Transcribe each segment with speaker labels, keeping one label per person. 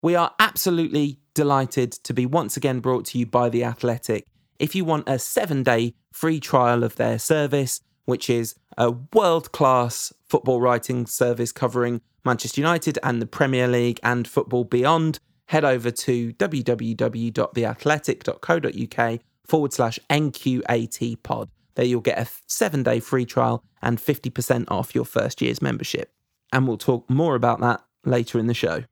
Speaker 1: We are absolutely delighted to be once again brought to you by The Athletic. If you want a 7-day free trial of their service, which is a world-class football writing service covering Manchester United and the Premier League and football beyond, head over to www.theathletic.co.uk/NQAT pod. There you'll get a 7-day free trial and 50% off your first year's membership. And we'll talk more about that later in the show.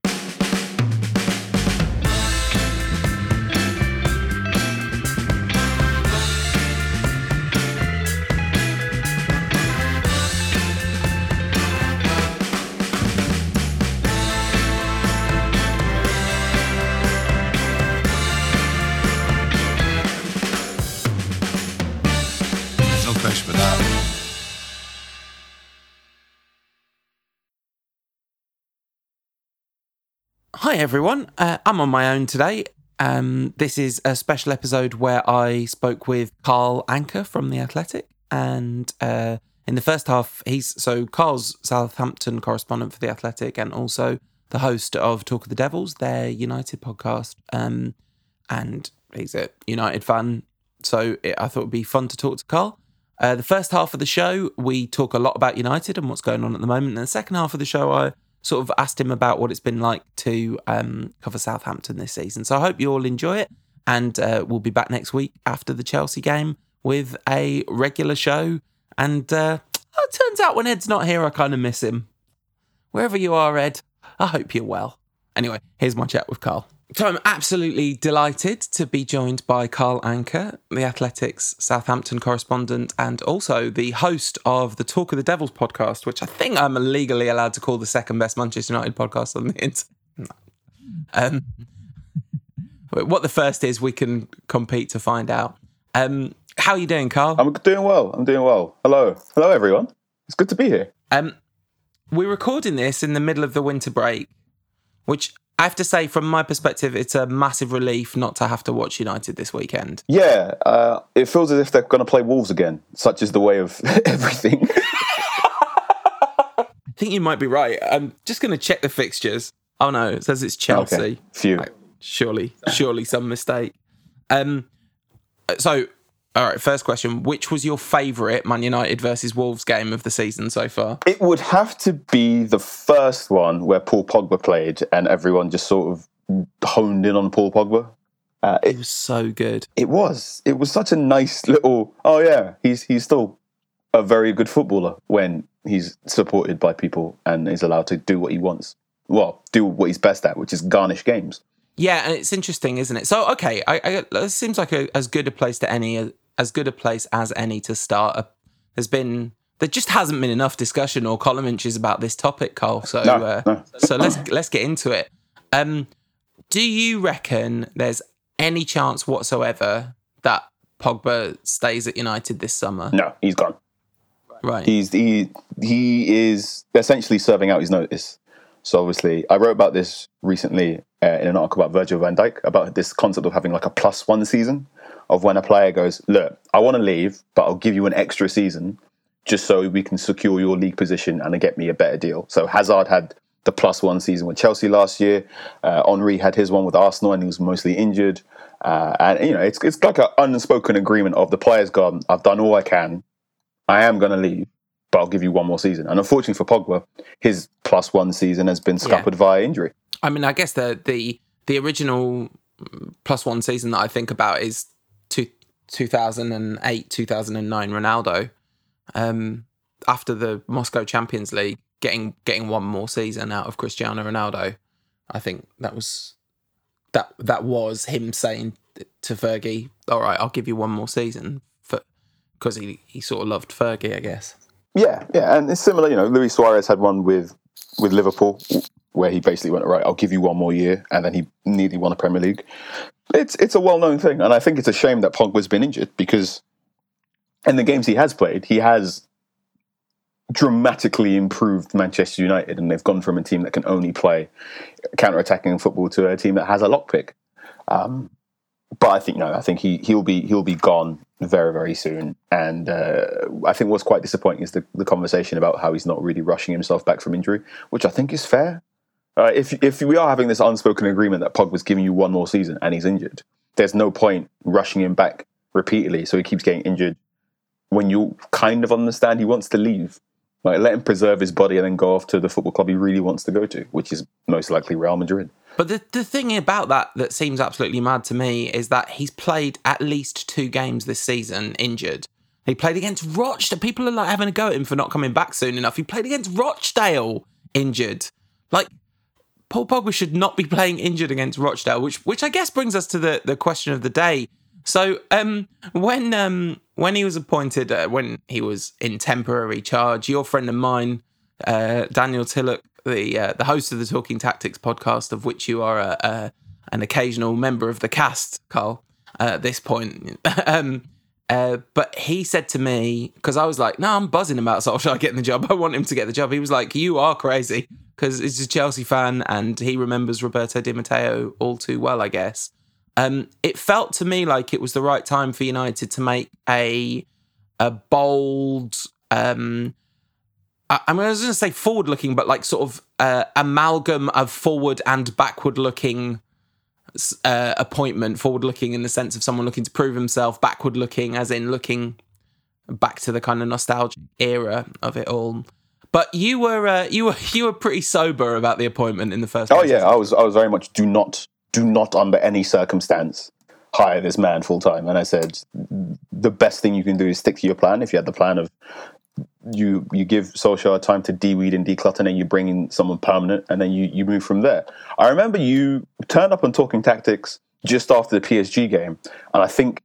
Speaker 1: Hi everyone, I'm on my own today. This is a special episode where I spoke with Carl Anka from The Athletic, and in the first half, Carl's Southampton correspondent for The Athletic and also the host of Talk of the Devils, their United podcast, and he's a United fan, so I thought it would be fun to talk to Carl. The first half of the show, we talk a lot about United and what's going on at the moment, and the second half of the show, I sort of asked him about what it's been like to cover Southampton this season. So I hope you all enjoy it, and we'll be back next week after the Chelsea game with a regular show. And it turns out when Ed's not here, I kind of miss him. Wherever you are, Ed, I hope you're well. Anyway, here's my chat with Carl. So I'm absolutely delighted to be joined by Carl Anka, The Athletic's Southampton correspondent and also the host of the Talk of the Devils podcast, which I think I'm legally allowed to call the second best Manchester United podcast on the internet. What the first is, we can compete to find out. How are you doing, Carl?
Speaker 2: I'm doing well. Hello, everyone. It's good to be here.
Speaker 1: We're recording this in the middle of the winter break, which I have to say, from my perspective, it's a massive relief not to have to watch United this weekend.
Speaker 2: Yeah, it feels as if they're going to play Wolves again, such is the way of everything.
Speaker 1: I think you might be right. I'm just going to check the fixtures. Oh no, it says it's Chelsea.
Speaker 2: Okay. Phew.
Speaker 1: Surely some mistake. All right, first question. Which was your favourite Man United versus Wolves game of the season so far?
Speaker 2: It would have to be the first one where Paul Pogba played and everyone just sort of honed in on Paul Pogba.
Speaker 1: It was so good.
Speaker 2: It was such a nice little, oh yeah, he's still a very good footballer when he's supported by people and is allowed to do what he wants. Well, do what he's best at, which is garnish games.
Speaker 1: Yeah, and it's interesting, isn't it? So, okay, it seems like as good a place as any to start. There just hasn't been enough discussion or column inches about this topic, Carl. So,
Speaker 2: no.
Speaker 1: So let's get into it. Do you reckon there's any chance whatsoever that Pogba stays at United this summer?
Speaker 2: No, he's gone.
Speaker 1: Right.
Speaker 2: He is essentially serving out his notice. So obviously, I wrote about this recently in an article about Virgil van Dijk, about this concept of having like a +1 season, of when a player goes, look, I want to leave, but I'll give you an extra season just so we can secure your league position and get me a better deal. So Hazard had the +1 season with Chelsea last year. Henry had his one with Arsenal and he was mostly injured. And, it's like an unspoken agreement of the player's gone, I've done all I can, I am going to leave, but I'll give you one more season. And unfortunately for Pogba, his +1 season has been scuppered via injury.
Speaker 1: I mean, I guess the original +1 season that I think about is 2008, 2009 Ronaldo. After the Moscow Champions League, getting one more season out of Cristiano Ronaldo, I think that was him saying to Fergie, "All right, I'll give you one more season," because he sort of loved Fergie, I guess.
Speaker 2: Yeah, and it's similar. Luis Suarez had one with Liverpool, where he basically went, right, I'll give you one more year, and then he nearly won a Premier League. It's a well-known thing, and I think it's a shame that Pogba's been injured, because in the games he has played, he has dramatically improved Manchester United, and they've gone from a team that can only play counter-attacking football to a team that has a lockpick. But I think he'll be gone very, very soon. And I think what's quite disappointing is the conversation about how he's not really rushing himself back from injury, which I think is fair. If we are having this unspoken agreement that Pogba's giving you one more season and he's injured, there's no point rushing him back repeatedly so he keeps getting injured when you kind of understand he wants to leave. Like, let him preserve his body and then go off to the football club he really wants to go to, which is most likely Real Madrid.
Speaker 1: But the thing about that seems absolutely mad to me is that he's played at least 2 games this season injured. He played against Rochdale. People are like having a go at him for not coming back soon enough. He played against Rochdale injured. Like, Paul Pogba should not be playing injured against Rochdale, which I guess brings us to the question of the day. So when he was appointed, when he was in temporary charge, your friend of mine, Daniel Tillock, the host of the Talking Tactics podcast, of which you are an occasional member of the cast, Carl, at this point. But he said to me, because I was like, no, I'm buzzing about Solskjaer getting the job. I want him to get the job. He was like, you are crazy, because he's a Chelsea fan and he remembers Roberto Di Matteo all too well, I guess. It felt to me like it was the right time for United to make a bold, I was going to say forward-looking, but like sort of amalgam of forward and backward-looking appointment. Forward-looking in the sense of someone looking to prove himself, backward-looking as in looking back to the kind of nostalgic era of it all. But you were pretty sober about the appointment in the first.
Speaker 2: Oh yeah, I was very much do not under any circumstance hire this man full time. And I said the best thing you can do is stick to your plan. If you had the plan of you give Solskjaer time to de-weed and declutter, and then you bring in someone permanent, and then you move from there. I remember you turned up on Talking Tactics just after the PSG game, and I think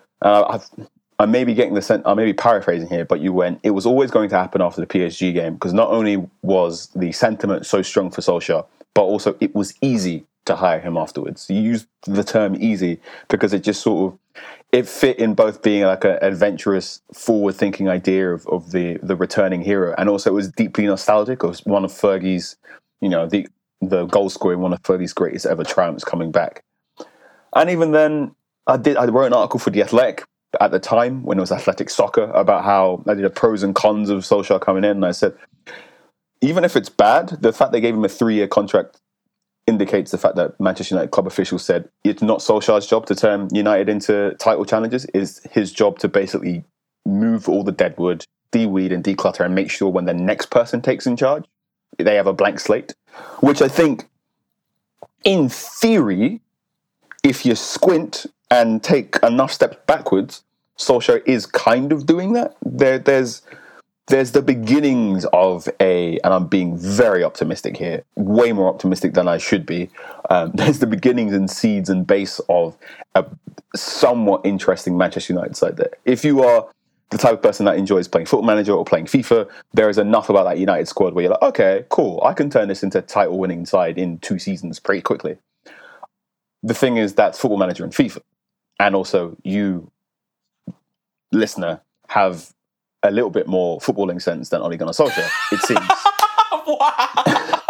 Speaker 2: I may be getting the sense, I may be paraphrasing here, but you went, it was always going to happen after the PSG game, because not only was the sentiment so strong for Solskjaer, but also it was easy to hire him afterwards. You used the term easy because it just sort of, it fit in both being like an adventurous, forward-thinking idea of the returning hero, and also it was deeply nostalgic. It was one of Fergie's, the goal scoring, one of Fergie's greatest ever triumphs coming back. And even then, I wrote an article for The Athletic at the time when it was Athletic Soccer about how I did a pros and cons of Solskjaer coming in, and I said, even if it's bad, the fact they gave him a 3-year contract indicates the fact that Manchester United club officials said it's not Solskjaer's job to turn United into title challengers. It's his job to basically move all the deadwood, de-weed and declutter, and make sure when the next person takes in charge, they have a blank slate. Which I think, in theory, if you squint and take enough steps backwards, Solskjaer is kind of doing that. There's the beginnings of and I'm being very optimistic here, way more optimistic than I should be. There's the beginnings and seeds and base of a somewhat interesting Manchester United side there. If you are the type of person that enjoys playing Football Manager or playing FIFA, there is enough about that United squad where you're like, okay, cool, I can turn this into a title-winning side in 2 seasons pretty quickly. The thing is, that's Football Manager and FIFA. And also, you, listener, have a little bit more footballing sense than Ole Gunnar Solskjaer, it seems.
Speaker 1: Wow.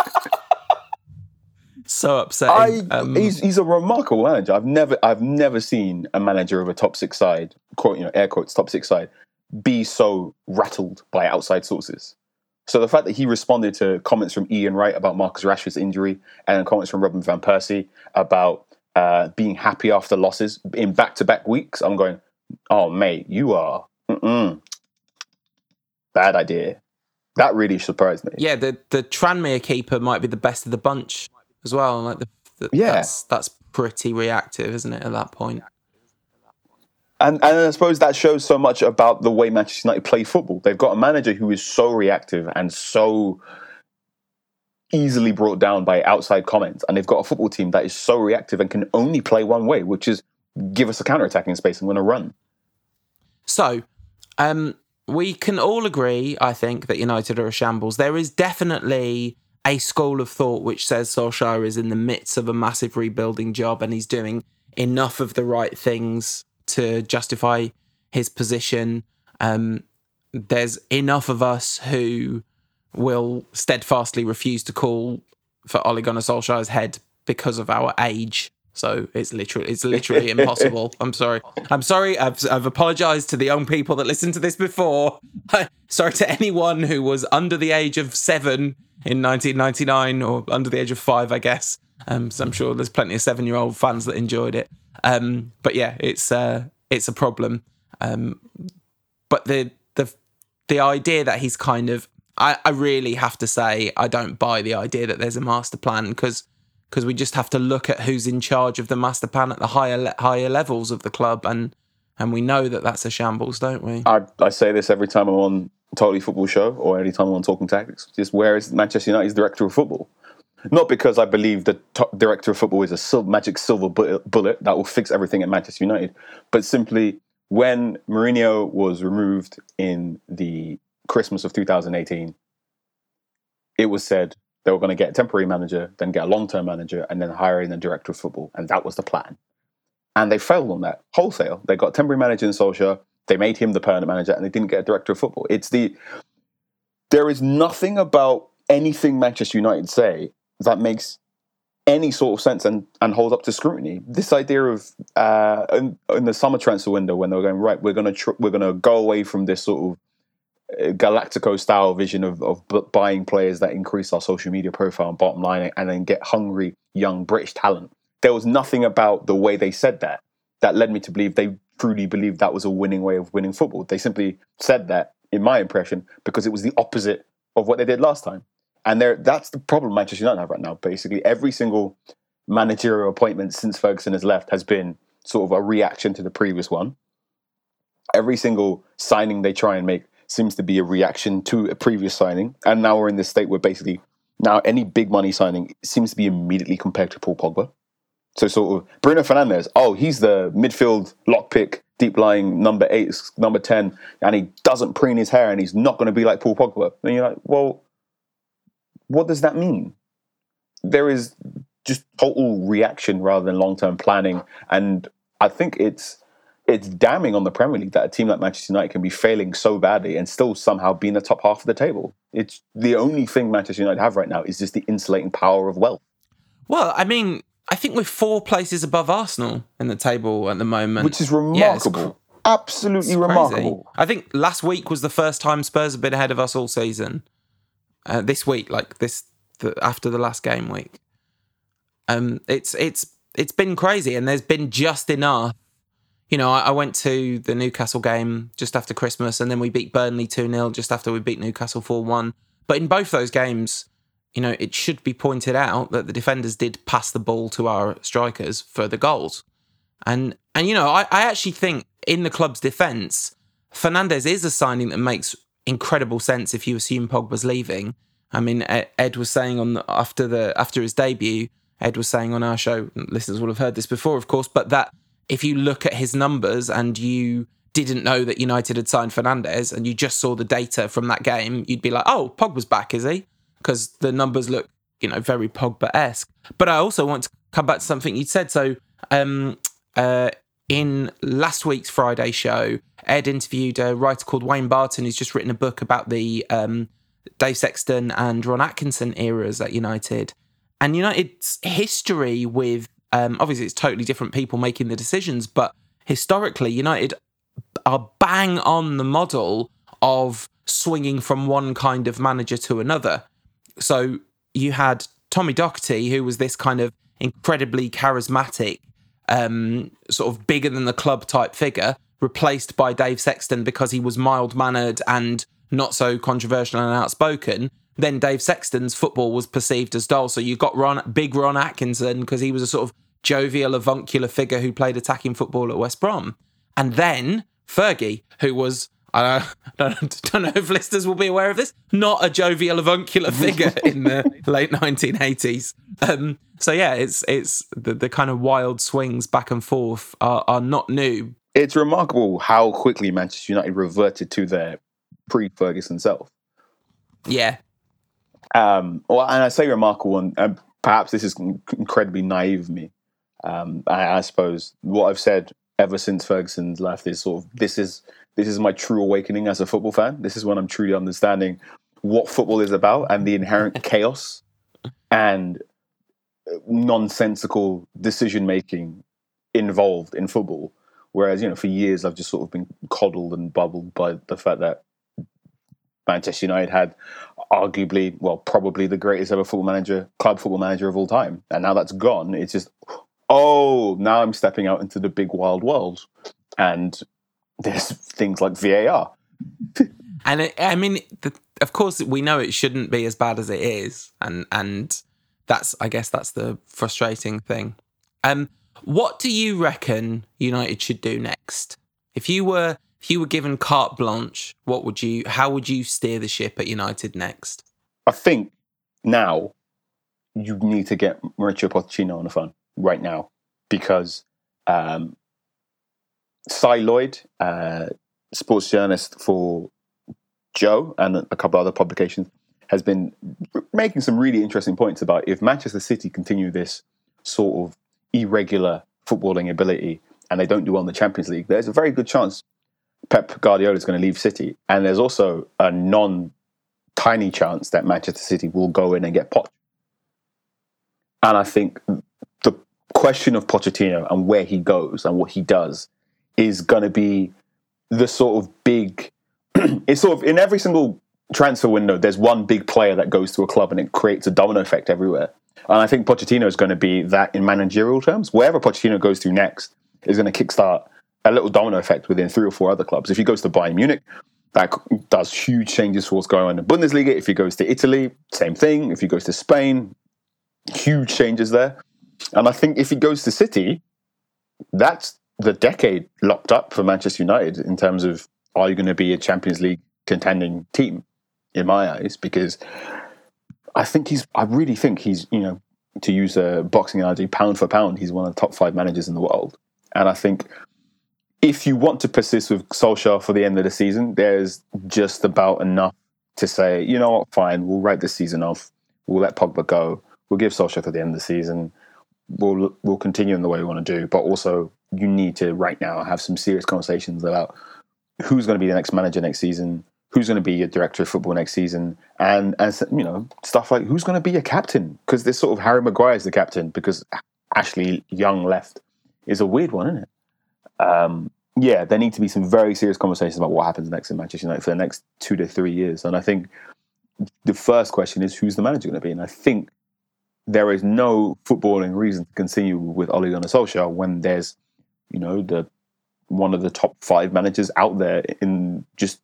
Speaker 1: So upsetting.
Speaker 2: He's a remarkable manager. I've never seen a manager of a top 6 side, quote, air quotes, top 6 side, be so rattled by outside sources. So the fact that he responded to comments from Ian Wright about Marcus Rashford's injury, and then comments from Robin van Persie about being happy after losses in back-to-back weeks, I'm going, oh mate, you are bad idea. That really surprised me.
Speaker 1: Yeah, the Tranmere keeper might be the best of the bunch as well. Like that's pretty reactive, isn't it, at that point?
Speaker 2: And I suppose that shows so much about the way Manchester United play football. They've got a manager who is so reactive and so easily brought down by outside comments, and they've got a football team that is so reactive and can only play one way, which is give us a counter-attacking space and win a run.
Speaker 1: So, we can all agree, I think, that United are a shambles. There is definitely a school of thought which says Solskjaer is in the midst of a massive rebuilding job and he's doing enough of the right things to justify his position. There's enough of us who will steadfastly refuse to call for Ole Gunnar Solskjaer's head because of our age. So it's literally impossible. I'm sorry. I've apologized to the young people that listened to this before. Sorry to anyone who was under the age of 7 in 1999 or under the age of 5, I guess. So I'm sure there's plenty of 7-year-old fans that enjoyed it. But yeah, it's a problem. But the idea that he's kind of, I really have to say, I don't buy the idea that there's a master plan, because we just have to look at who's in charge of the master plan at the higher levels of the club, and we know that that's a shambles, don't we?
Speaker 2: I say this every time I'm on Totally Football Show or any time I'm on Talking Tactics. Just where is Manchester United's director of football? Not because I believe the director of football is a magic silver bullet that will fix everything at Manchester United, but simply when Mourinho was removed in the Christmas of 2018, it was said they were going to get a temporary manager, then get a long-term manager, and then hire in a director of football. And that was the plan. And they failed on that wholesale. They got a temporary manager in Solskjaer, they made him the permanent manager, and they didn't get a director of football. There is nothing about anything Manchester United say that makes any sort of sense and holds up to scrutiny. This idea of in the summer transfer window, when they were going, right, we're going to go away from this sort of Galactico style vision of buying players that increase our social media profile and bottom line, and then get hungry young British talent. There was nothing about the way they said that led me to believe they truly believed that was a winning way of winning football. They simply said that, in my impression, because it was the opposite of what they did last time. And that's the problem Manchester United have right now. Basically, every single managerial appointment since Ferguson has left has been sort of a reaction to the previous one. Every single signing they try and make seems to be a reaction to a previous signing. And now we're in this state where basically now any big money signing seems to be immediately compared to Paul Pogba. So sort of Bruno Fernandes, he's the midfield lockpick, deep-lying number 8, number 10, and he doesn't preen his hair and he's not going to be like Paul Pogba. And you're like, well, what does that mean? There is just total reaction rather than long-term planning. And I think it's damning on the Premier League that a team like Manchester United can be failing so badly and still somehow be in the top half of the table. It's the only thing Manchester United have right now is just the insulating power of wealth.
Speaker 1: Well, I mean, I think we're 4 places above Arsenal in the table at the moment.
Speaker 2: Which is remarkable. Yeah, absolutely remarkable.
Speaker 1: I think last week was the first time Spurs have been ahead of us all season. This week, after the last game week. It's been crazy, and there's been just enough. You know, I went to the Newcastle game just after Christmas, and then we beat Burnley 2-0 just after we beat Newcastle 4-1. But in both those games, you know, it should be pointed out that the defenders did pass the ball to our strikers for the goals. And you know, I actually think in the club's defence, Fernandes is a signing that makes incredible sense if you assume Pogba's leaving. I mean, Ed was saying after his debut, Ed was saying on our show, listeners will have heard this before, of course, but that if you look at his numbers and you didn't know that United had signed Fernandes and you just saw the data from that game, you'd be like, oh, Pogba's back, is he? Because the numbers look, you know, very Pogba-esque. But I also want to come back to something you'd said. So in last week's Friday show, Ed interviewed a writer called Wayne Barton, who's just written a book about the Dave Sexton and Ron Atkinson eras at United. And United's history with, obviously it's totally different people making the decisions, but historically United are bang on the model of swinging from one kind of manager to another. So you had Tommy Docherty, who was this kind of incredibly charismatic, sort of bigger than the club type figure, replaced by Dave Sexton because he was mild-mannered and not so controversial and outspoken. Then Dave Sexton's football was perceived as dull. So you got big Ron Atkinson because he was a sort of jovial, avuncular figure who played attacking football at West Brom. And then Fergie, who was, I don't know if listeners will be aware of this, not a jovial, avuncular figure in the late 1980s. So yeah, it's the kind of wild swings back and forth are not new.
Speaker 2: It's remarkable how quickly Manchester United reverted to their pre-Ferguson self.
Speaker 1: Yeah.
Speaker 2: Well, and I say remarkable, and perhaps this is incredibly naive of me. I suppose what I've said ever since Ferguson's left is sort of this is my true awakening as a football fan. This is when I'm truly understanding what football is about and the inherent chaos and nonsensical decision making involved in football. Whereas, you know, for years I've just sort of been coddled and bubbled by the fact that Manchester United had arguably, well, probably the greatest ever club football manager of all time. And now that's gone. It's just, now I'm stepping out into the big wild world. And there's things like VAR.
Speaker 1: And of course, we know it shouldn't be as bad as it is. And I guess that's the frustrating thing. What do you reckon United should do next? If you were given carte blanche, how would you steer the ship at United next?
Speaker 2: I think now you need to get Mauricio Pochettino on the phone right now, because Cy Lloyd, sports journalist for Joe and a couple other publications, has been making some really interesting points about if Manchester City continue this sort of irregular footballing ability and they don't do well in the Champions League, there's a very good chance Pep Guardiola is going to leave City. And there's also a non-tiny chance that Manchester City will go in and get Poch. And I think the question of Pochettino and where he goes and what he does is going to be the sort of big... It's sort of in every single transfer window, there's one big player that goes to a club and it creates a domino effect everywhere. And I think Pochettino is going to be that in managerial terms. Wherever Pochettino goes to next is going to kickstart a little domino effect within 3 or 4 other clubs. If he goes to Bayern Munich, that does huge changes for what's going on in the Bundesliga. If he goes to Italy, same thing. If he goes to Spain, huge changes there. And I think if he goes to City, that's the decade locked up for Manchester United in terms of, are you going to be a Champions League contending team, in my eyes? Because I really think he's, to use a boxing analogy, pound for pound, he's one of the top 5 managers in the world. And I think if you want to persist with Solskjaer for the end of the season, there's just about enough to say, you know what, fine, we'll write this season off. We'll let Pogba go. We'll give Solskjaer to the end of the season. We'll continue in the way we want to do. But also, you need to, right now, have some serious conversations about who's going to be the next manager next season, who's going to be your director of football next season, and stuff like who's going to be your captain. Because this sort of Harry Maguire's the captain because Ashley Young left is a weird one, isn't it? There need to be some very serious conversations about what happens next in Manchester United for the next 2 to 3 years. And I think the first question is, who's the manager going to be? And I think there is no footballing reason to continue with Ole Gunnar Solskjaer when there's, one of the top 5 managers out there in just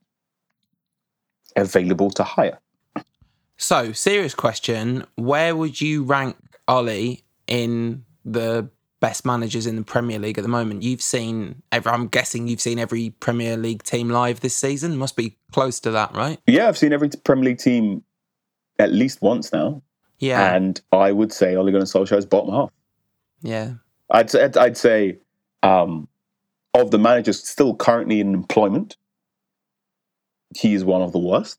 Speaker 2: available to hire.
Speaker 1: So, serious question. Where would you rank Ole in the best managers in the Premier League at the moment? I'm guessing you've seen every Premier League team live this season. Must be close to that, right?
Speaker 2: Yeah, I've seen every Premier League team at least once now.
Speaker 1: Yeah.
Speaker 2: And I would say Ole Gunnar Solskjaer is bottom half.
Speaker 1: Yeah.
Speaker 2: I'd say of the managers still currently in employment, he is one of the worst.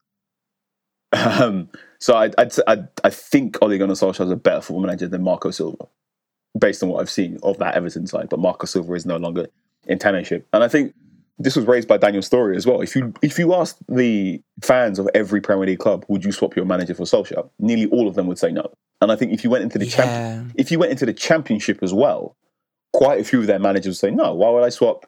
Speaker 2: So I think Ole Gunnar Solskjaer is a better football manager than Marco Silva, based on what I've seen of that Everton side. But Marco Silva is no longer in tenureship, and I think this was raised by Daniel Story as well. If you asked the fans of every Premier League club, would you swap your manager for Solskjaer? Nearly all of them would say no. And I think if you went into the Championship as well, quite a few of their managers would say no. Why would I swap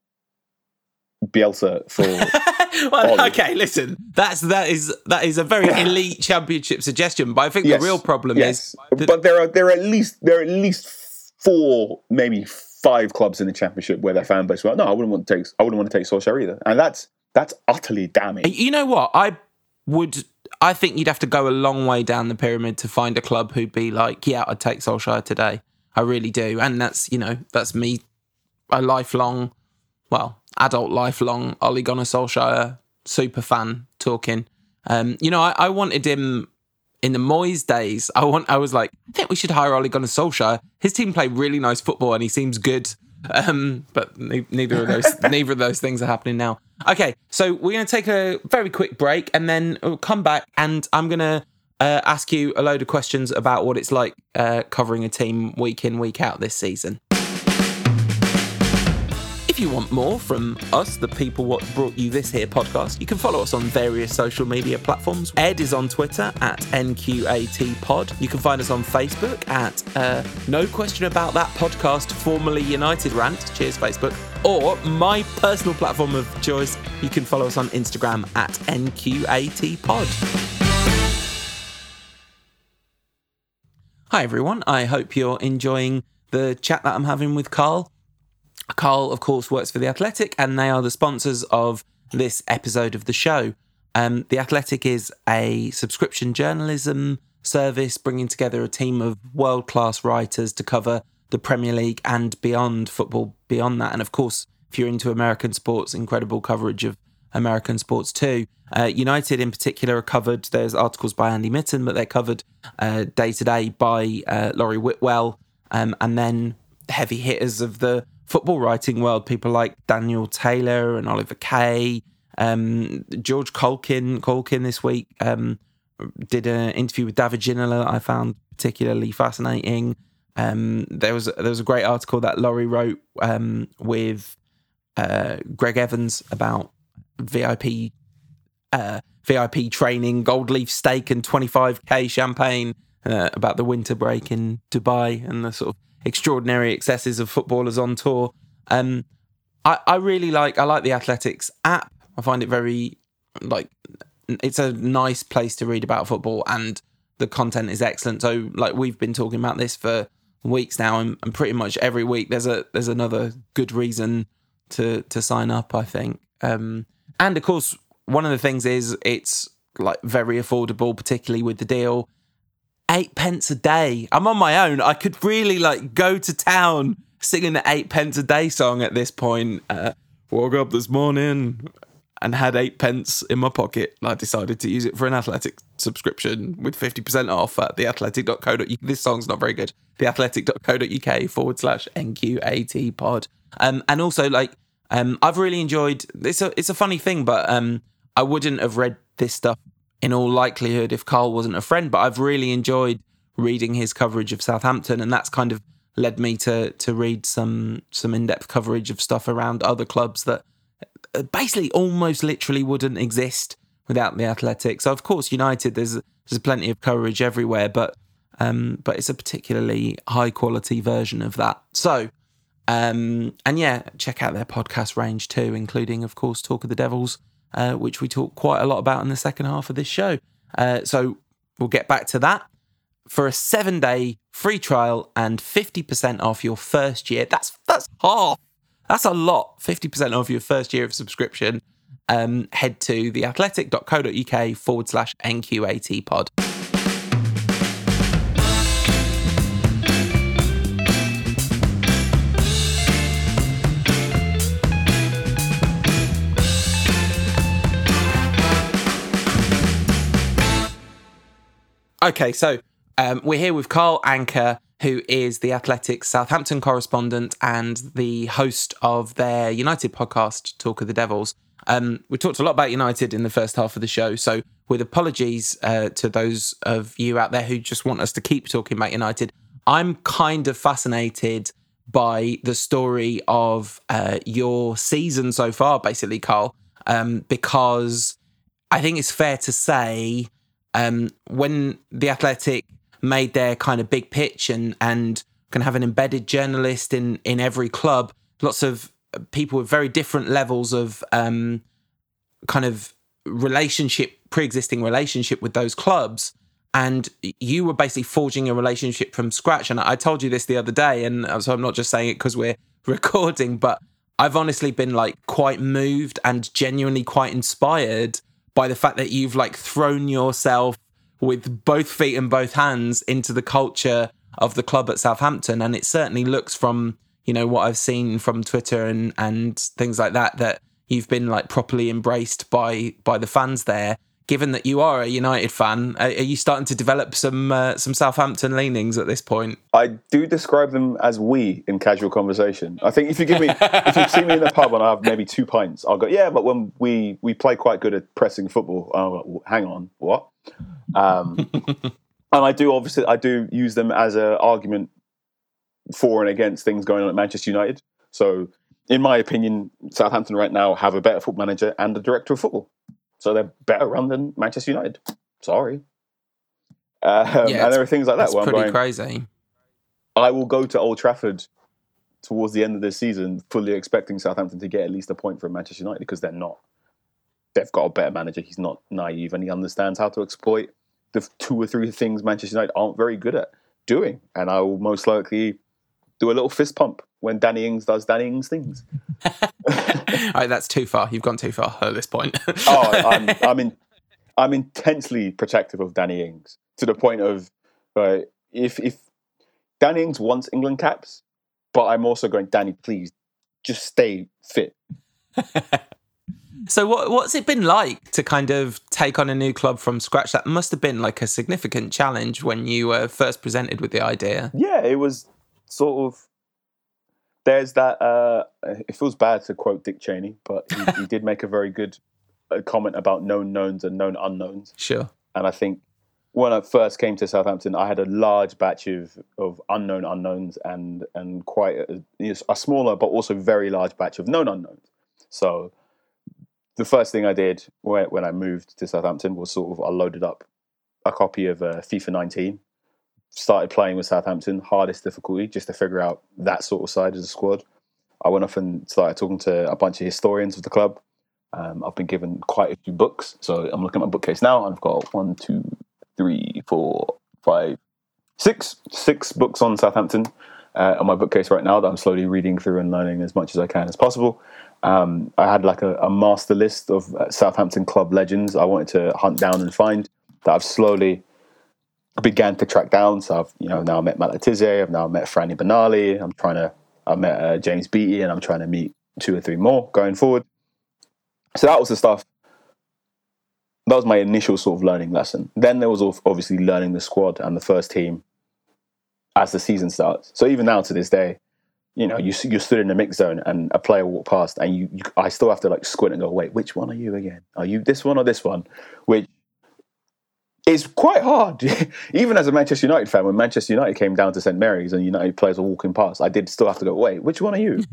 Speaker 2: Bielsa for?
Speaker 1: Well, okay, listen, that is a very elite Championship suggestion, but I think the real problem is
Speaker 2: but there are at least 4, maybe 5 clubs in the Championship where their fan base were like, no, I wouldn't want to take Solskjaer either, and that's utterly damning.
Speaker 1: You know what? I think you'd have to go a long way down the pyramid to find a club who'd be like, yeah, I'd take Solskjaer today. I really do, and that's me, adult lifelong Ole Gunnar Solskjaer super fan talking. I wanted him in the Moyes days. I was like, I think we should hire Ole Gunnar Solskjaer. His team play really nice football and he seems good. But neither of those things are happening now. Okay, so we're going to take a very quick break and then we'll come back and I'm going to ask you a load of questions about what it's like covering a team week in, week out this season. If you want more from us, the people what brought you this here podcast, you can follow us on various social media platforms. Ed is on Twitter at NQATpod. You can find us on Facebook at No Question About That Podcast, formerly United Rant. Cheers, Facebook. Or my personal platform of choice, you can follow us on Instagram at NQATpod. Hi, everyone. I hope you're enjoying the chat that I'm having with Carl. Carl, of course, works for The Athletic, and they are the sponsors of this episode of the show. The Athletic is a subscription journalism service bringing together a team of world-class writers to cover the Premier League and beyond, football beyond that. And, of course, if you're into American sports, incredible coverage of American sports too. United in particular are covered. There's articles by Andy Mitten, but they're covered day to day by Laurie Whitwell, and then heavy hitters of the football writing world, people like Daniel Taylor and Oliver Kay. George Colkin this week did an interview with David Ginola that I found particularly fascinating. There was a great article that Laurie wrote with Greg Evans about VIP training, gold leaf steak and 25k champagne, about the winter break in Dubai and the sort of extraordinary excesses of footballers on tour. I really like the Athletics app. I find it very, it's a nice place to read about football, and the content is excellent. So we've been talking about this for weeks now, and pretty much every week there's another good reason to sign up, I think. And of course, one of the things is it's very affordable, particularly with the deal. 8 pence a day. I'm on my own. I could really go to town singing the 8 pence a day song at this point. Woke up this morning and had 8 pence in my pocket. I decided to use it for an Athletic subscription with 50% off at theathletic.co.uk. This song's not very good. theathletic.co.uk/NQAT pod. And also I've really enjoyed this. It's a funny thing, but I wouldn't have read this stuff in all likelihood if Carl wasn't a friend. But I've really enjoyed reading his coverage of Southampton, and that's kind of led me to read some in-depth coverage of stuff around other clubs that basically almost literally wouldn't exist without the Athletic. So of course, United, there's plenty of coverage everywhere, but it's a particularly high quality version of that. So. And yeah, check out their podcast range too, including, of course, Talk of the Devils, which we talk quite a lot about in the second half of this show. So we'll get back to that. For a 7-day free trial and 50% off your first year, that's half. That's a lot. 50% off your first year of subscription. Head to theathletic.co.uk/NQAT pod. Okay, so we're here with Carl Anka, who is the Athletic Southampton correspondent and the host of their United podcast, Talk of the Devils. We talked a lot about United in the first half of the show, so with apologies to those of you out there who just want us to keep talking about United, I'm kind of fascinated by the story of your season so far, basically, Carl, because I think it's fair to say when the Athletic made their kind of big pitch and can have an embedded journalist in every club, lots of people with very different levels of kind of pre-existing relationship with those clubs. And you were basically forging a relationship from scratch. And I told you this the other day, and so I'm not just saying it because we're recording, but I've honestly been quite moved and genuinely quite inspired by the fact that you've thrown yourself with both feet and both hands into the culture of the club at Southampton. And it certainly looks from, what I've seen from Twitter and things like that you've been properly embraced by the fans there. Given that you are a United fan, are you starting to develop some Southampton leanings at this point?
Speaker 2: I do describe them as we in casual conversation. I think if you've seen me in the pub and I have maybe 2 pints, I'll go, yeah, but when we play quite good at pressing football. I'll go, hang on, what? And I do use them as an argument for and against things going on at Manchester United. So, in my opinion, Southampton right now have a better football manager and a director of football. So they're better run than Manchester United. Sorry. And there are things like that where I'm going,
Speaker 1: crazy.
Speaker 2: I will go to Old Trafford towards the end of this season fully expecting Southampton to get at least a point from Manchester United, because they're not. They've got a better manager. He's not naive and he understands how to exploit the 2 or 3 things Manchester United aren't very good at. doing, and I will most likely do a little fist pump when Danny Ings does Danny Ings things.
Speaker 1: All right, that's too far. You've gone too far at this point.
Speaker 2: I'm intensely protective of Danny Ings to the point of if Danny Ings wants England caps, but I'm also going, Danny, please just stay fit.
Speaker 1: So what's it been like to kind of take on a new club from scratch? That must have been like a significant challenge when you were first presented with the idea.
Speaker 2: Yeah, it was sort of. There's that. It feels bad to quote Dick Cheney, but he did make a very good comment about known knowns and known unknowns.
Speaker 1: Sure.
Speaker 2: And I think when I first came to Southampton, I had a large batch of unknown unknowns and quite a smaller but also very large batch of known unknowns. So the first thing I did when I moved to Southampton was sort of I loaded up a copy of FIFA 19, started playing with Southampton, hardest difficulty, just to figure out that sort of side of the squad. I went off and started talking to a bunch of historians of the club. I've been given quite a few books. So I'm looking at my bookcase now, and I've got 6 books on Southampton on my bookcase right now that I'm slowly reading through and learning as much as I can as possible. I had like a master list of Southampton club legends I wanted to hunt down and find that I've slowly began to track down. So I've now met Matt Letizia, I've now met Franny Benali, I met James Beattie, and I'm trying to meet 2 or 3 more going forward. So that was the stuff. That was my initial sort of learning lesson. Then there was obviously learning the squad and the first team as the season starts. So even now to this day, you stood in the mix zone and a player walked past, and I still have to like squint and go, wait, which one are you again? Are you this one or this one? Which is quite hard. Even as a Manchester United fan, when Manchester United came down to St Mary's and United players were walking past, I did still have to go, wait, which one are you?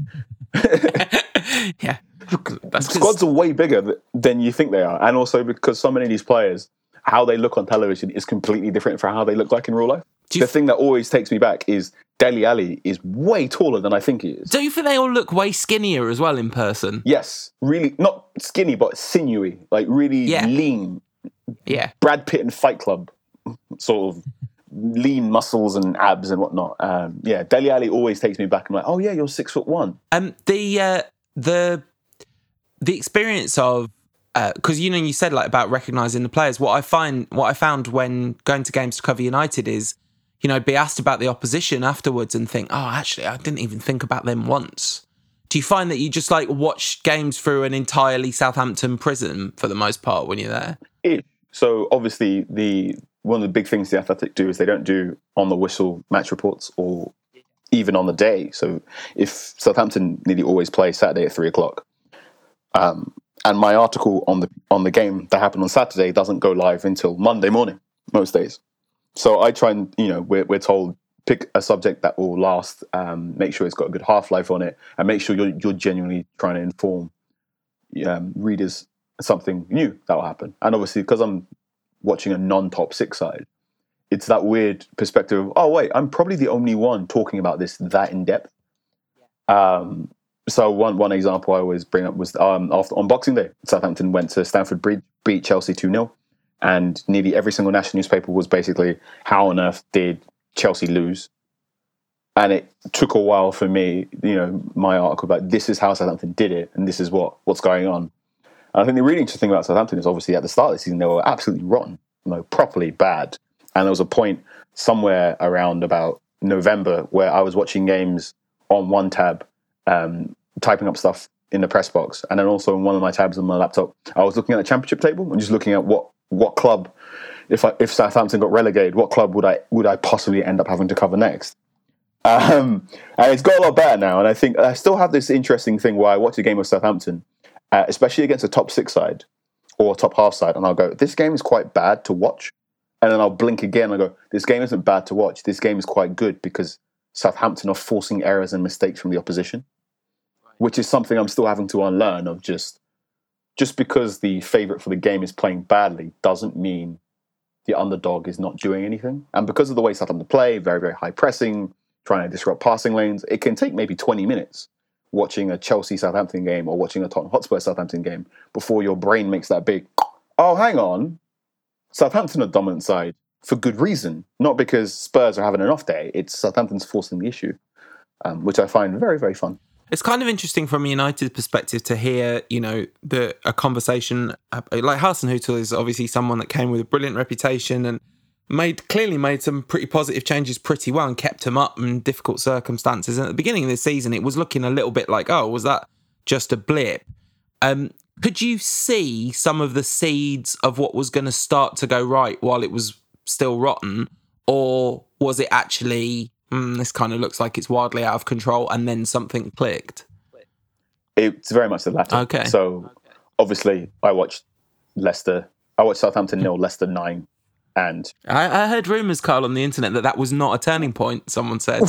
Speaker 1: Yeah.
Speaker 2: Squads are way bigger than you think they are. And also because so many of these players, how they look on television is completely different from how they look like in real life. The thing that always takes me back is Dele Alli is way taller than I think he is.
Speaker 1: Do you think they all look way skinnier as well in person?
Speaker 2: Yes. Really, not skinny, but sinewy. Like really lean.
Speaker 1: Yeah.
Speaker 2: Brad Pitt and Fight Club. Sort of lean muscles and abs and whatnot. Dele Alli always takes me back. I'm like, oh yeah, you're 6'1".
Speaker 1: The experience of because you said like about recognizing the players. What I found when going to games to cover United is, be asked about the opposition afterwards and think, oh, actually, I didn't even think about them once. Do you find that you just like watch games through an entirely Southampton prism for the most part when you're there?
Speaker 2: So obviously one of the big things the Athletic do is they don't do on the whistle match reports or even on the day. So if Southampton nearly always play Saturday at 3:00, and my article on the game that happened on Saturday doesn't go live until Monday morning most days. So I try and we're told pick a subject that will last, make sure it's got a good half-life on it, and make sure you're genuinely trying to inform readers something new that will happen. And obviously, because I'm watching a non-top 6 side, it's that weird perspective of, oh wait, I'm probably the only one talking about this that in depth. So one example I always bring up was on Boxing Day, Southampton went to Stamford Bridge, beat Chelsea 2-0, and nearly every single national newspaper was basically, how on earth did Chelsea lose? And it took a while for me, my article about this is how Southampton did it, and this is what's going on. And I think the really interesting thing about Southampton is obviously at the start of the season they were absolutely rotten, properly bad. And there was a point somewhere around about November where I was watching games on one tab, typing up stuff in the press box, and then also in one of my tabs on my laptop, I was looking at the championship table and just looking at what club, if Southampton got relegated, what club would I possibly end up having to cover next? And it's got a lot better now, and I think I still have this interesting thing where I watch a game of Southampton, especially against a top 6 side or top half side, and I'll go, this game is quite bad to watch, and then I'll blink again and I go, this game isn't bad to watch, this game is quite good because Southampton are forcing errors and mistakes from the opposition, which is something I'm still having to unlearn of just because the favourite for the game is playing badly doesn't mean the underdog is not doing anything. And because of the way Southampton play, very, very high pressing, trying to disrupt passing lanes, it can take maybe 20 minutes watching a Chelsea-Southampton game or watching a Tottenham Hotspur-Southampton game before your brain makes that big, oh, hang on, Southampton are dominant side. for good reason, not because Spurs are having an off day. It's Southampton's forcing the issue, which I find very, very fun.
Speaker 1: It's kind of interesting from a United perspective to hear, a conversation like Hasenhüttl is obviously someone that came with a brilliant reputation and clearly made some pretty positive changes pretty well and kept him up in difficult circumstances. And at the beginning of the season, it was looking a little bit like, oh, was that just a blip? Could you see some of the seeds of what was going to start to go right while it was still rotten? Or was it actually, this kind of looks like it's wildly out of control, and then something clicked?
Speaker 2: It's very much the latter.
Speaker 1: Okay.
Speaker 2: So obviously I watched Southampton 0, Leicester 9. And
Speaker 1: I heard rumours, Carl, on the internet that was not a turning point, someone said.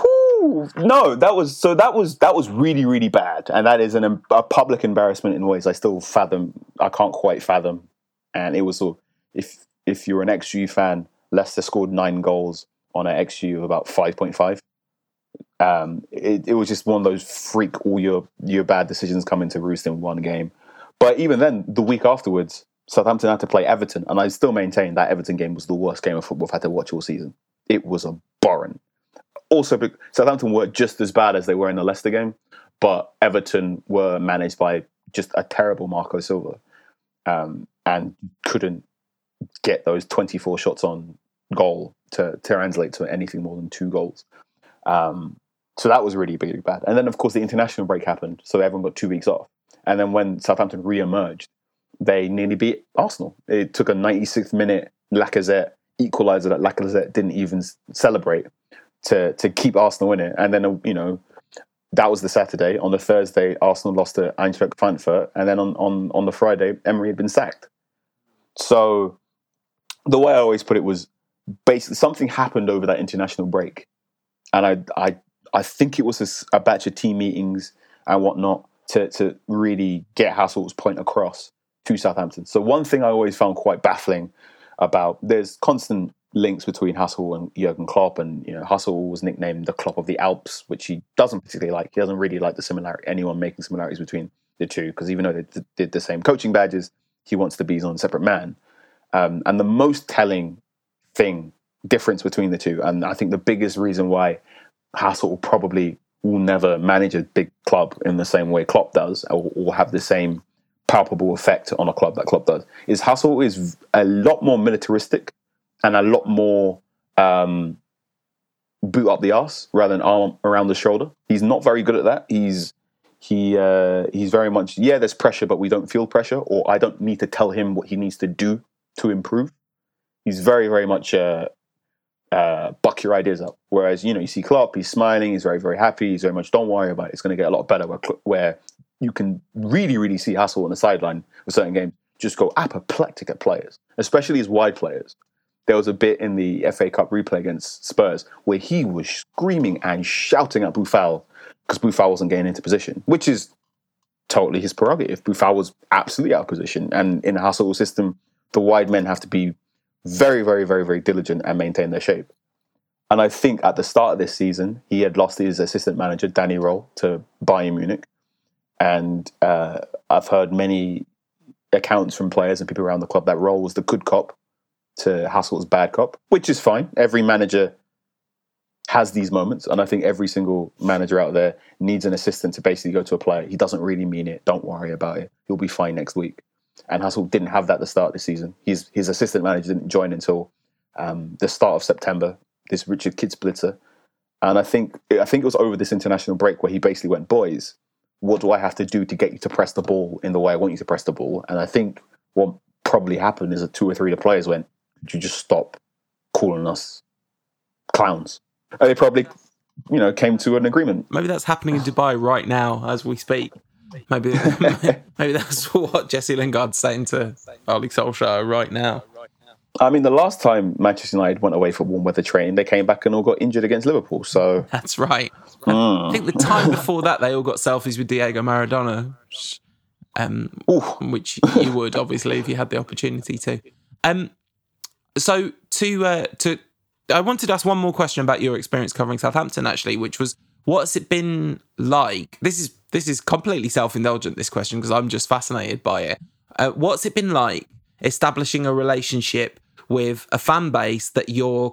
Speaker 2: No, that was really, really bad. And that is a public embarrassment in ways I can't quite fathom. And it was sort of, if you're an XG fan, Leicester scored 9 goals on an XG of about 5.5. It was just one of those freak, all your bad decisions come into roost in one game. But even then, the week afterwards, Southampton had to play Everton, and I still maintain that Everton game was the worst game of football I've had to watch all season. It was abhorrent. Also, Southampton were just as bad as they were in the Leicester game, but Everton were managed by just a terrible Marco Silva, and couldn't get those 24 shots on goal to translate to anything more than 2 goals. So that was really, really bad. And then, of course, the international break happened, so everyone got 2 weeks off. And then when Southampton re-emerged, they nearly beat Arsenal. It took a 96th minute Lacazette equaliser that Lacazette didn't even celebrate to keep Arsenal in it. And then, that was the Saturday. On the Thursday, Arsenal lost to Eintracht Frankfurt. And then on the Friday, Emery had been sacked. So the way I always put it was basically something happened over that international break. And I think it was a batch of team meetings and whatnot to really get Hassel's point across to Southampton. So one thing I always found quite baffling about, there's constant links between Hassel and Jurgen Klopp, and Hassel was nicknamed the Klopp of the Alps, which he doesn't particularly like. He doesn't really like anyone making similarities between the two, because even though they did the same coaching badges, he wants to be his own separate man. And the most telling difference between the two, and I think the biggest reason why Hassel probably will never manage a big club in the same way Klopp does, or have the same palpable effect on a club that Klopp does, is Hassel is a lot more militaristic and a lot more boot up the arse rather than arm around the shoulder. He's not very good at that. He's very much, there's pressure, but we don't feel pressure, or I don't need to tell him what he needs to do to improve. He's very, very much buck your ideas up. Whereas, you see Klopp, he's smiling, he's very, very happy, he's very much, don't worry about it, it's going to get a lot better, where you can really, really see Hassel on the sideline with certain games just go apoplectic at players, especially his wide players. There was a bit in the FA Cup replay against Spurs where he was screaming and shouting at Boufal because Boufal wasn't getting into position, which is totally his prerogative. Boufal was absolutely out of position. And in a Hassel's system, the wide men have to be very, very, very, very diligent and maintain their shape. And I think at the start of this season, he had lost his assistant manager, Danny Roll, to Bayern Munich. And I've heard many accounts from players and people around the club that Roll was the good cop to Hassel's bad cop, which is fine. Every manager has these moments. And I think every single manager out there needs an assistant to basically go to a player. He doesn't really mean it. Don't worry about it. He'll be fine next week. And Hassel didn't have that at the start of the season. His assistant manager didn't join until the start of September, this Richard Kidsblitzer. And I think it was over this international break where he basically went, boys, what do I have to do to get you to press the ball in the way I want you to press the ball? And I think what probably happened is that 2 or 3 of the players went, could you just stop calling us clowns? And they probably, came to an agreement.
Speaker 1: Maybe that's happening in Dubai right now as we speak. Maybe that's what Jesse Lingard's saying to Ole Solskjaer right now.
Speaker 2: I mean, the last time Manchester United went away for warm weather training, they came back and all got injured against Liverpool. So
Speaker 1: that's right. I think the time before that, they all got selfies with Diego Maradona, which you would obviously if you had the opportunity to. So I wanted to ask one more question about your experience covering Southampton, actually, which was, what's it been like? This is completely self-indulgent, this question, because I'm just fascinated by it. What's it been like establishing a relationship with a fan base that you're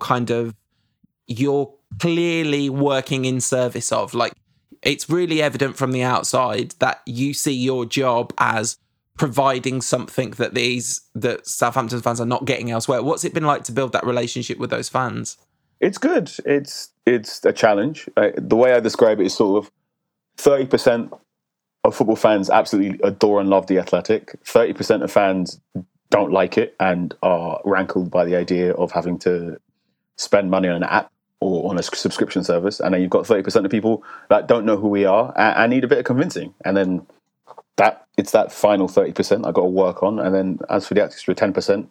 Speaker 1: clearly working in service of. Like, it's really evident from the outside that you see your job as providing something that Southampton fans are not getting elsewhere. What's it been like to build that relationship with those fans?
Speaker 2: It's good. It's a challenge. The way I describe it is sort of 30% of football fans absolutely adore and love The Athletic. 30% of fans don't like it and are rankled by the idea of having to spend money on an app or on a subscription service. And then you've got 30% of people that don't know who we are and need a bit of convincing. And then it's that final 30% I got to work on. And then as for the extra 10%,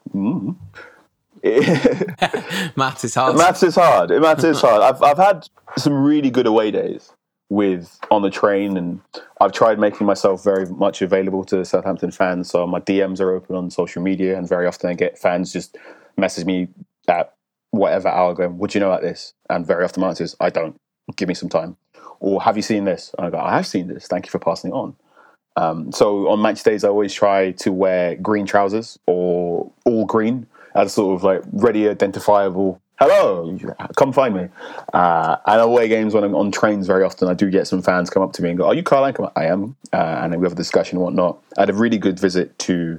Speaker 1: maths is hard.
Speaker 2: Maths is hard. I've had some really good away days on the train, and I've tried making myself very much available to Southampton fans. So my DMs are open on social media, and very often I get fans just message me at whatever hour going, "Would you know about this?" And very often my answer is, "I don't. Give me some time." Or, "Have you seen this?" And I go, "I have seen this. Thank you for passing it on." So on match days, I always try to wear green trousers or all green as sort of like ready, identifiable, "Hello, come find me." And away games, when I'm on trains, very often I do get some fans come up to me and go, "Are you Carl Anka?" "I am." And then we have a discussion and whatnot. I had a really good visit to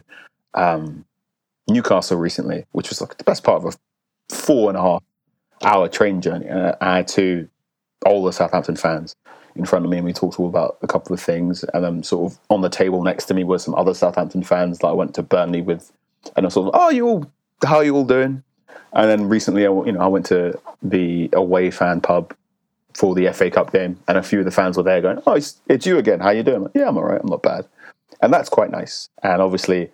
Speaker 2: Newcastle recently, which was like the best part of a 4.5-hour train journey. I had to all the Southampton fans in front of me, and we talked all about a couple of things. And then sort of on the table next to me were some other Southampton fans that I went to Burnley with, and I was sort of, how are you all doing? And then recently, I went to the away fan pub for the FA Cup game, and a few of the fans were there going, "Oh, it's you again. How you doing?" I'm like, "Yeah, I'm all right. I'm not bad." And that's quite nice. And obviously,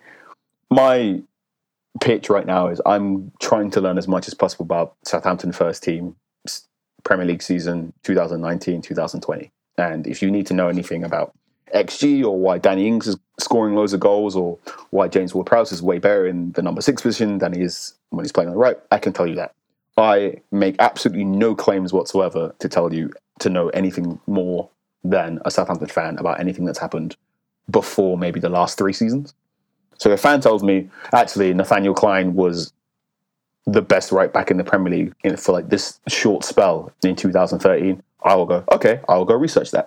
Speaker 2: my pitch right now is I'm trying to learn as much as possible about Southampton first team Premier League season 2019-2020. And if you need to know anything about XG, or why Danny Ings is scoring loads of goals, or why James Ward-Prowse is way better in the number 6 position than he is when he's playing on the right, I can tell you that. I make absolutely no claims whatsoever to tell you to know anything more than a Southampton fan about anything that's happened before maybe the last 3 seasons. So if a fan tells me, actually, Nathaniel Clyne was the best right back in the Premier League for like this short spell in 2013, I will go, okay, I will go research that.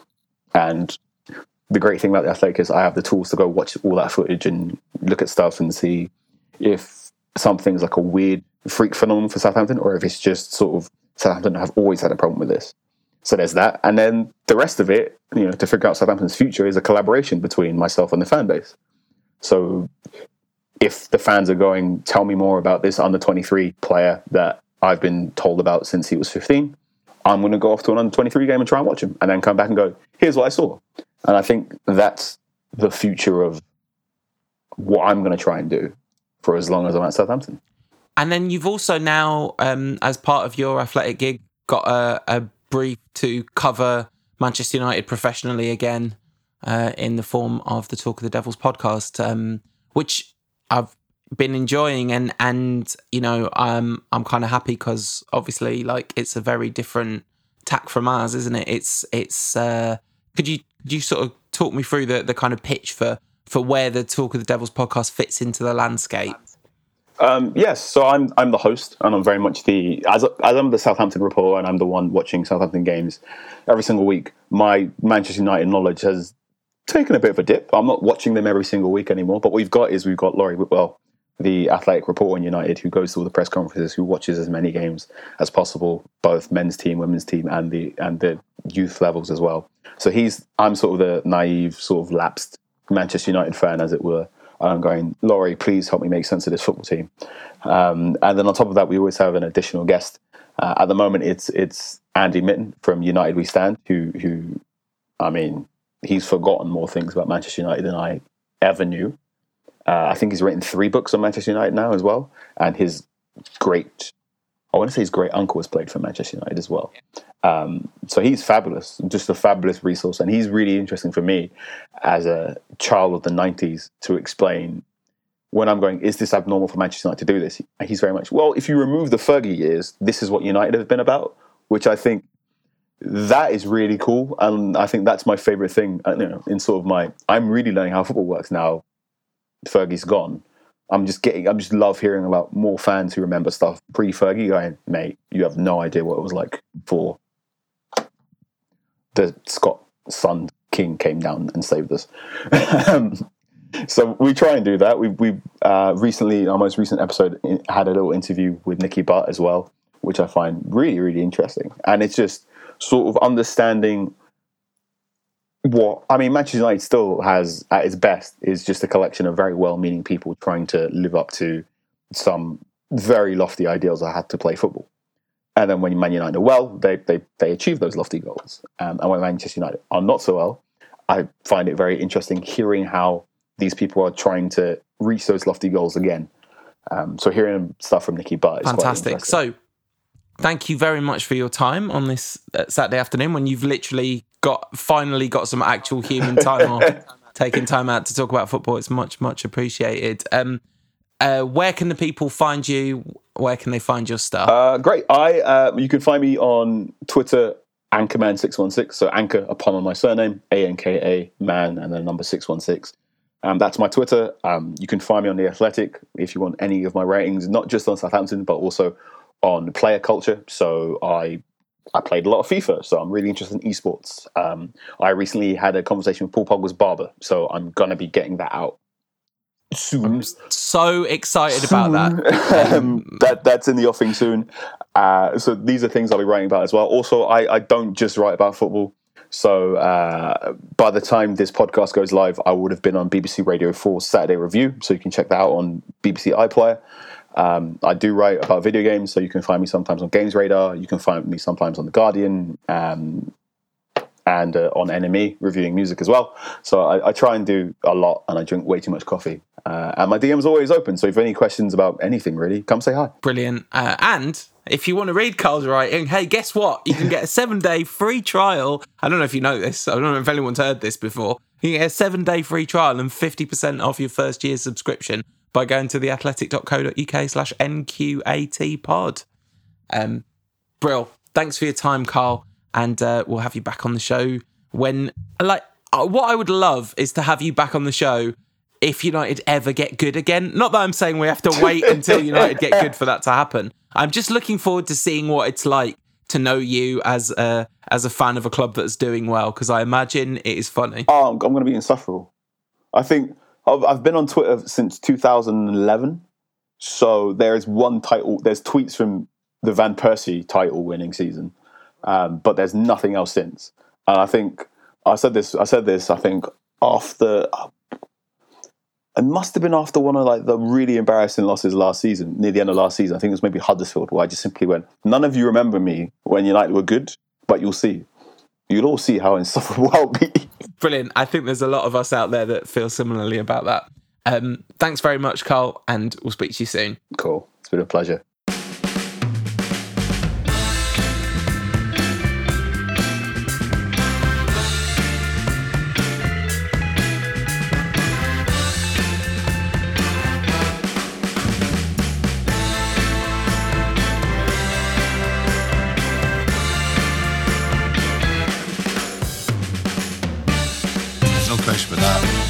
Speaker 2: And the great thing about The Athletic is I have the tools to go watch all that footage and look at stuff and see if something's like a weird freak phenomenon for Southampton, or if it's just sort of Southampton have always had a problem with this. So there's that. And then the rest of it, to figure out Southampton's future is a collaboration between myself and the fan base. So if the fans are going, "Tell me more about this under 23 player that I've been told about since he was 15, I'm going to go off to an under 23 game and try and watch him, and then come back and go, here's what I saw." And I think that's the future of what I'm going to try and do for as long as I'm at Southampton.
Speaker 1: And then you've also now, as part of your Athletic gig, got a brief to cover Manchester United professionally again, in the form of the Talk of the Devils podcast, which I've been enjoying, and I'm kind of happy because obviously, like, it's a very different tack from ours, isn't it? It's could you sort of talk me through the kind of pitch for where the Talk of the Devils podcast fits into the landscape?
Speaker 2: Yes, so I'm the host, and I'm very much as I'm the Southampton reporter, and I'm the one watching Southampton games every single week. My Manchester United knowledge has taken a bit of a dip. I'm not watching them every single week anymore, but we've got Laurie Whitwell, the Athletic reporter on United, who goes to all the press conferences, who watches as many games as possible, both men's team, women's team, and the youth levels as well. So I'm sort of the naive, sort of lapsed Manchester United fan, as it were. And I'm going, "Laurie, please help me make sense of this football team." And then on top of that, we always have an additional guest. At the moment, it's Andy Mitten from United We Stand, who I mean, he's forgotten more things about Manchester United than I ever knew. I think he's written 3 books on Manchester United now as well. And his great uncle has played for Manchester United as well. So he's fabulous, just a fabulous resource. And he's really interesting for me as a child of the 90s to explain, when I'm going, is this abnormal for Manchester United to do this? He's very much, well, if you remove the Fergie years, this is what United have been about, which I think that is really cool. And I think that's my favorite thing, in sort of I'm really learning how football works now. Fergie's gone. I'm just love hearing about more fans who remember stuff pre-Fergie going, mate, you have no idea what it was like before the Scott Son King came down and saved us. So we try and do that. We recently, our most recent episode had a little interview with Nicky Butt as well, which I find really, really interesting. And it's just sort of understanding Manchester United still has at its best is just a collection of very well-meaning people trying to live up to some very lofty ideals I had to play football. And then when Man United are well, they achieve those lofty goals. And when Manchester United are not so well, I find it very interesting hearing how these people are trying to reach those lofty goals again. So hearing stuff from Nicky Butt is
Speaker 1: fantastic. So thank you very much for your time on this Saturday afternoon when you've literally finally got some actual human time off, taking time out to talk about football. It's much, much appreciated. Where can the people find you? Where can they find your stuff?
Speaker 2: Great. You can find me on Twitter, Anchorman616. So Anchor, a pun on my surname, ANKA, man, and then number 616. That's my Twitter. You can find me on The Athletic if you want any of my ratings, not just on Southampton, but also on player culture. So I played a lot of FIFA, so I'm really interested in esports. I recently had a conversation with Paul Pogba's barber, so I'm going to be getting that out soon.
Speaker 1: I'm so excited about that.
Speaker 2: That's in the offing soon. So these are things I'll be writing about as well. Also, I don't just write about football. So by the time this podcast goes live, I would have been on BBC Radio 4's Saturday Review, so you can check that out on BBC iPlayer. I do write about video games, so you can find me sometimes on Games Radar. You can find me sometimes on The Guardian and on NME, reviewing music as well. So I try and do a lot, and I drink way too much coffee. And my DM's always open, so if you have any questions about anything, really, come say hi.
Speaker 1: Brilliant. And if you want to read Carl's writing, hey, guess what? You can get a 7-day free trial. I don't know if you know this. I don't know if anyone's heard this before. You can get a 7-day free trial and 50% off your first year's subscription by going to theathletic.co.uk/NQATpod. Brill. Thanks for your time, Carl. And we'll have you back on the show when, what I would love is to have you back on the show if United ever get good again. Not that I'm saying we have to wait until United get good for that to happen. I'm just looking forward to seeing what it's like to know you as a fan of a club that's doing well, because I imagine it is funny.
Speaker 2: Oh, I'm going to be insufferable. I think I've been on Twitter since 2011, so there's one title. There's tweets from the Van Persie title-winning season, but there's nothing else since. And I think I said this. I think after. It must have been after one of the really embarrassing losses last season, near the end of last season. I think it was maybe Huddersfield, where I just simply went, none of you remember me when United were good, but you'll see. You'll all see how insufferable I'll be.
Speaker 1: Brilliant. I think there's a lot of us out there that feel similarly about that. Thanks very much, Carl, and we'll speak to you soon.
Speaker 2: Cool. It's been a pleasure.
Speaker 3: No question about that.